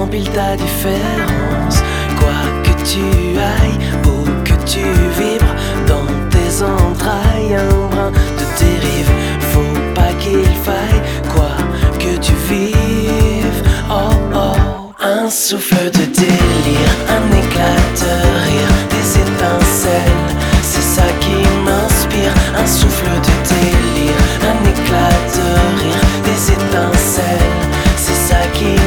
empile ta différence. Quoi que tu ailles, où que tu vibres, dans tes entrailles, un brin de dérive. Faut pas qu'il faille, quoi que tu vives, oh oh, un souffle de dérive.